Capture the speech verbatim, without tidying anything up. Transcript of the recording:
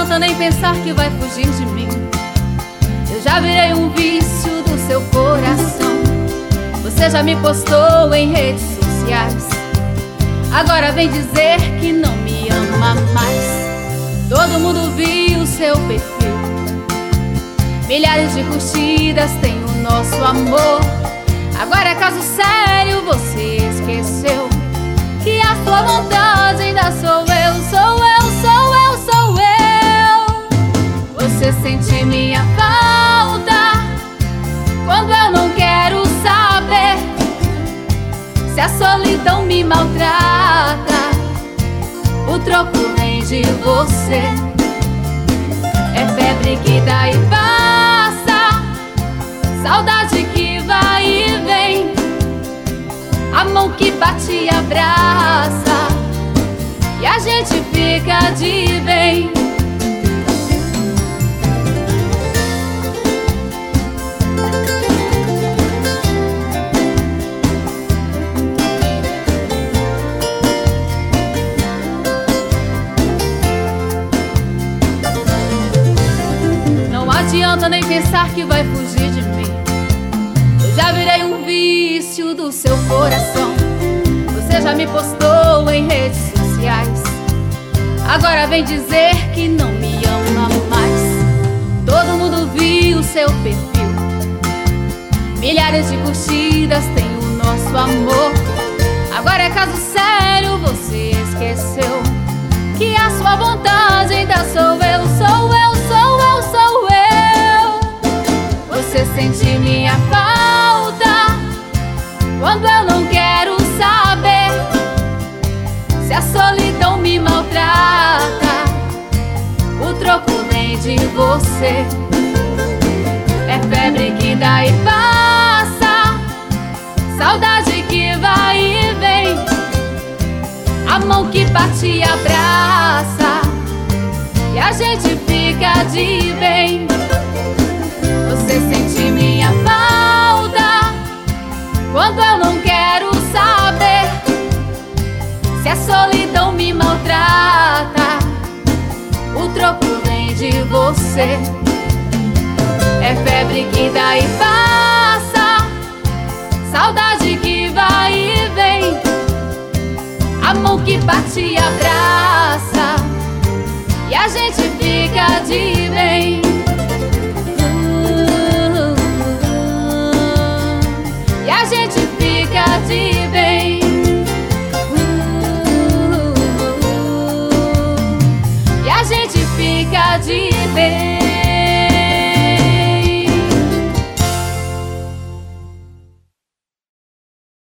adianta nem pensar que vai fugir de mim. Eu já virei um vício do seu coração. Você já me postou em redes sociais. Agora vem dizer que não me ama mais. Todo mundo viu seu perfil. Milhares de curtidas tem o nosso amor. Agora é caso sério, você esqueceu que a sua vontade ainda sou eu. Sou eu, sou eu, sou eu. Você sente minha falta quando eu não quero saber se a solidão me maltrata. O troco vem de você. É febre que dá e passa, saudade que vai e vem, a mão que bate e abraça, e a gente fica de bem. Não adianta nem pensar que vai fugir de mim. Eu já virei um vício do seu coração. Você já me postou em redes sociais. Agora vem dizer que não me ama mais. Todo mundo viu seu perfil. Milhares de curtidas tem o nosso amor. Agora é caso sério, você esqueceu que a sua vontade ainda sou eu. Sou eu, sou eu, sou eu. Você sente minha falta quando eu não quero saber se a solidão me maltrata. O troco vem de você. É febre que dá e passa, saudade que vai e vem, a mão que bate e abraça, e a gente fica de bem. Você sente minha falta quando eu não quero saber se a solidão me maltrata. O troco vem de você. É febre que dá e passa, saudade que vai e vem, a mão que bate e abraça, e a gente fica de bem.